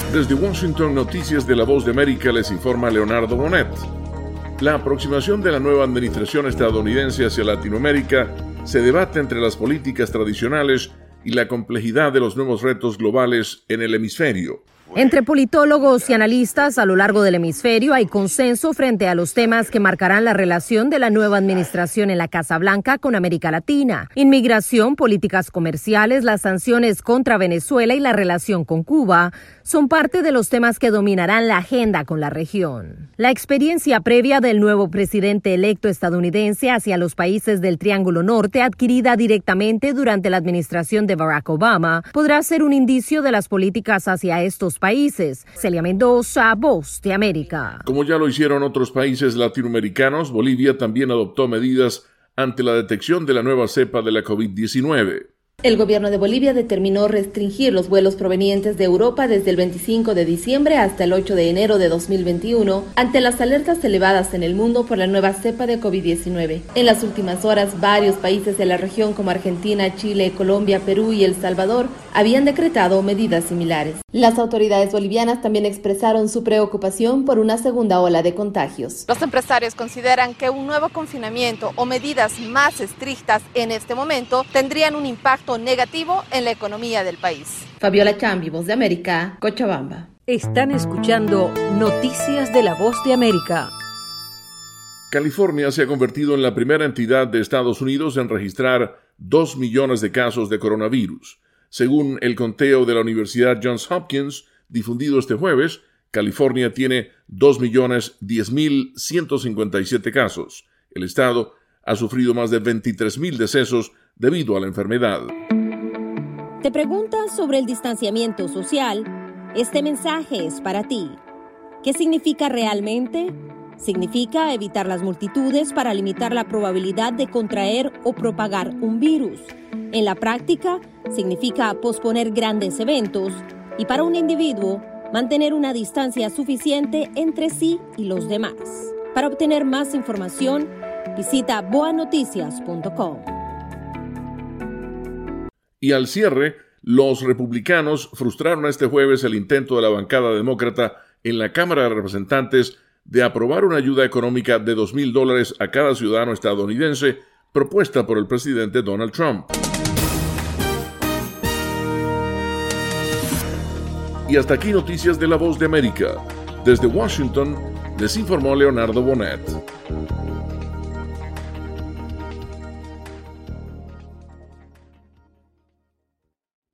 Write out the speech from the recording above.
Desde Washington, Noticias de la Voz de América, les informa Leonardo Bonet. La aproximación de la nueva administración estadounidense hacia Latinoamérica se debate entre las políticas tradicionales y la complejidad de los nuevos retos globales en el hemisferio. Entre politólogos y analistas a lo largo del hemisferio hay consenso frente a los temas que marcarán la relación de la nueva administración en la Casa Blanca con América Latina. Inmigración, políticas comerciales, las sanciones contra Venezuela y la relación con Cuba son parte de los temas que dominarán la agenda con la región. La experiencia previa del nuevo presidente electo estadounidense hacia los países del Triángulo Norte, adquirida directamente durante la administración de Barack Obama, podrá ser un indicio de las políticas hacia estos países. Celia Mendoza, Voz de América. Como ya lo hicieron otros países latinoamericanos, Bolivia también adoptó medidas ante la detección de la nueva cepa de la COVID-19. El gobierno de Bolivia determinó restringir los vuelos provenientes de Europa desde el 25 de diciembre hasta el 8 de enero de 2021 ante las alertas elevadas en el mundo por la nueva cepa de COVID-19. En las últimas horas, varios países de la región como Argentina, Chile, Colombia, Perú y El Salvador habían decretado medidas similares. Las autoridades bolivianas también expresaron su preocupación por una segunda ola de contagios. Los empresarios consideran que un nuevo confinamiento o medidas más estrictas en este momento tendrían un impacto negativo en la economía del país. Fabiola Chambi, Voz de América, Cochabamba. Están escuchando Noticias de la Voz de América. California se ha convertido en la primera entidad de Estados Unidos en registrar 2 millones de casos de coronavirus. Según el conteo de la Universidad Johns Hopkins, difundido este jueves, California tiene 2.010.157 casos. El estado ha sufrido más de 23.000 decesos debido a la enfermedad. ¿Te preguntas sobre el distanciamiento social? Este mensaje es para ti. ¿Qué significa realmente? Significa evitar las multitudes para limitar la probabilidad de contraer o propagar un virus. En la práctica, significa posponer grandes eventos y para un individuo, mantener una distancia suficiente entre sí y los demás. Para obtener más información, visita boanoticias.com. Y al cierre, los republicanos frustraron este jueves el intento de la bancada demócrata en la Cámara de Representantes de aprobar una ayuda económica de $2,000 a cada ciudadano estadounidense propuesta por el presidente Donald Trump. Y hasta aquí Noticias de la Voz de América. Desde Washington, les informó Leonardo Bonet.